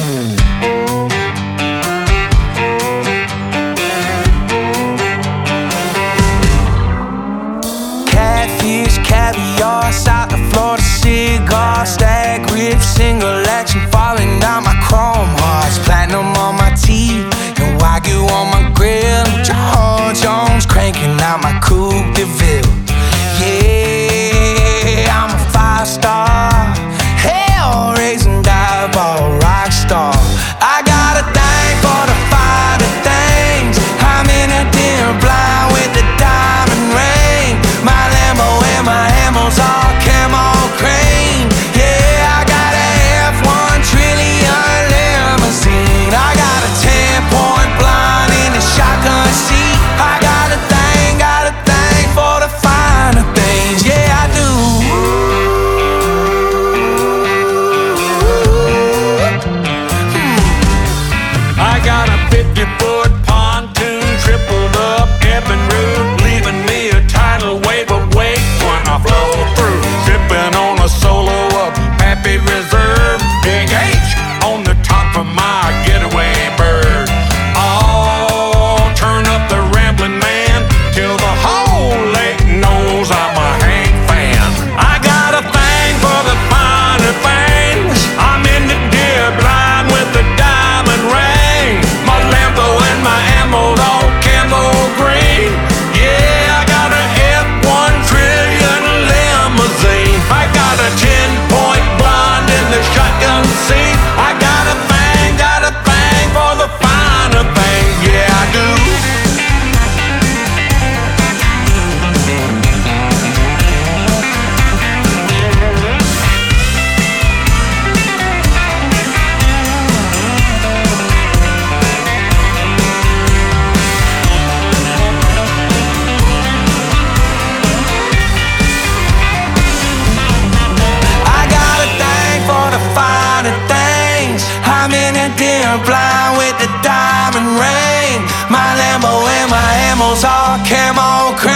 Catfish, caviar, South of Florida cigar, stag rib, single action, falling down my chrome hearts, platinum on my teeth, and Wagyu on my grill. George Jones cranking out my Coupe de Ville. Yeah, I'm a 5-star, hell raising dive-ball rock star. I got a thing for the finer things. I'm in a dim blind with the diamond ring. My Lambo and my ammo's all camo cream. Yeah, I got a F1 trillion limousine. I got a 10-point blind in the shotgun seat. I got a thing for the finer things. Yeah, I do. I got a 50-foot pontoon, tripled up Evan Root, leaving me a tidal wave of weight when I flow through. Sipping on a solo of Pappy Reserve, Big H on the top of my getaway bird. Oh, turn up the rambling man till the whole lake knows I'm a Hank fan. I got a thing for the finer things. I'm in the deer blind with the diamond ring. My Lambo and my ammo's all camo green. Yeah, I got a F1 trillion limousine. I got a 10-point blonde in the shotgun seat. I got a thing for the finer things. Yeah, I do. I got a thing for the finer things. I'm in a dim blind with the diamond ring. My Lambo and my ammo's all camo cream.